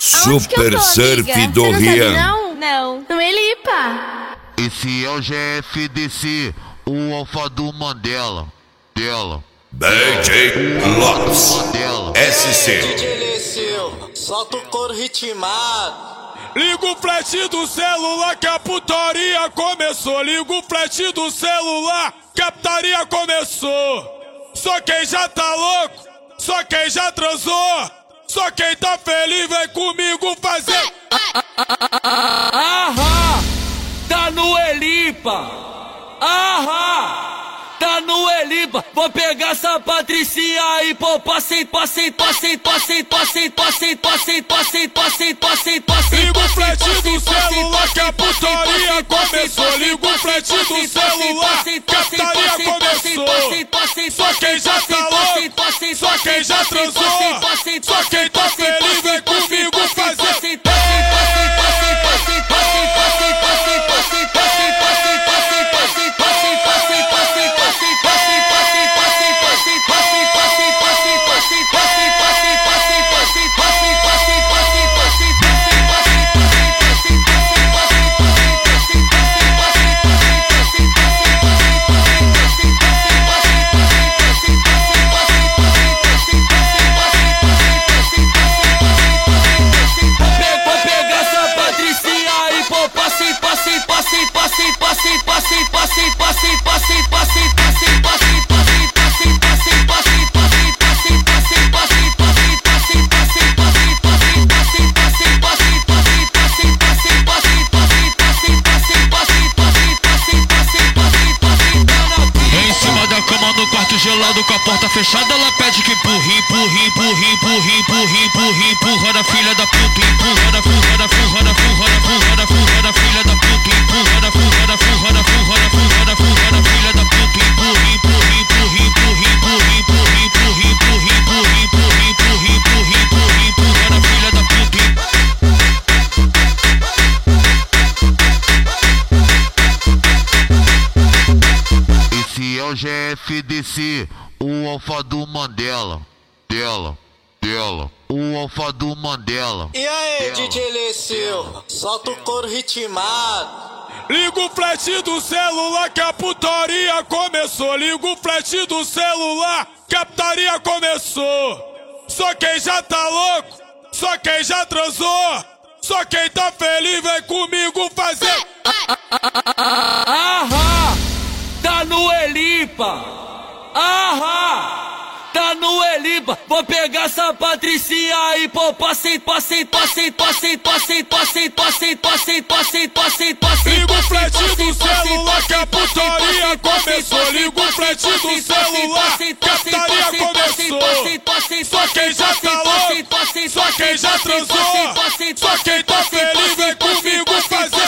Super Surf do Rian. Não. No Elipa. Esse é o GFDC, o alfa do Mandela. DJ Lots SC. DJ Leceu, solta o couro ritmado. Liga o flash do celular que a putaria começou. Liga o flash do celular que a putaria começou. Só quem já tá louco, só quem já transou, só quem tá feliz vem comigo fazer. Ahá, tá no Elipa. Ahá, tá no Elipa. Vou pegar essa Patricinha e pô, passei. Liga o flash do celular que a putaria começou. Liga o flash do celular que a putaria começou. Só quem já tá louco, só quem já transou, só quem tá feliz vem comigo fazer. Gelado com a porta fechada, ela pede que empurre, empurra da filha da puta, empurra da filha da puta, empurra da filha da puta, empurra da filha da puta, Esse é o GFDC, o alfa do Mandela. O alfa do Mandela. E aí, DJ Leceu, solta o couro ritmado. Liga o flash do celular que a putaria começou. Liga o flash do celular que a putaria começou. Só quem já tá louco, só quem já transou, só quem tá feliz vem comigo fazer. Ahá, tá no Elipa. Ahá, tá no Elipa. Vou pegar essa Patricinha e pô, passei. Liga o flash do celular que a putaria começou. Liga o flash do celular que a putaria começou. Só quem já tá louco, só quem já transou, só quem tá feliz vem comigo fazer.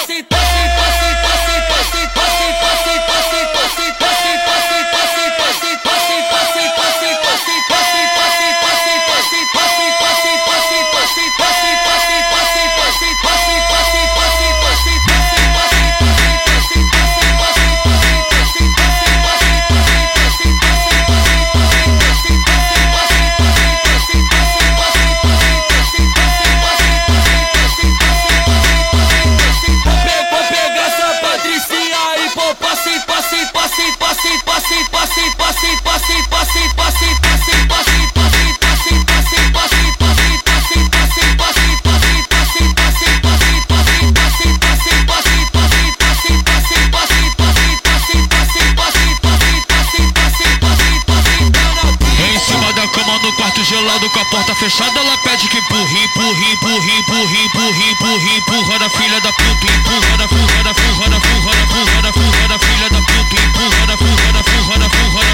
Gelado com a porta fechada, ela pede que empurre, empurra da filha da puta, empurra da filha da puta, empurra da filha da puta.